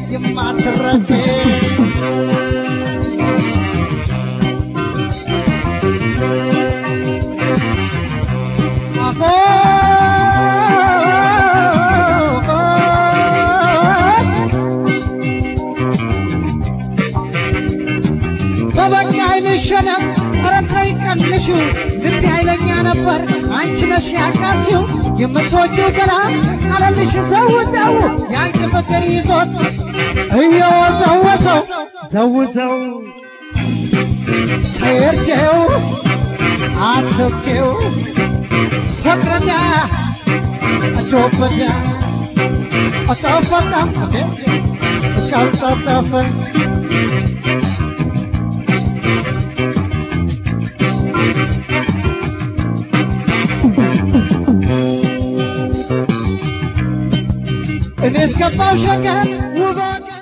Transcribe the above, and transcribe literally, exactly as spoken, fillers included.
የማትረቴ شنم رتاي كنشو لبي عيلኛ ነበር አንቺ ነሽ ያቃቺው የምትወጂው ገላ አለልሽ ዘውዘው ያንቺ ፍቅር ይዞት እየወዘወዘው ዘውዘው ሄርኬው አትኬው ፍቅርኛ አጆበኛ አጣፈጣ አጣፈጣ እኔስ ከፋው ሸገር ውበት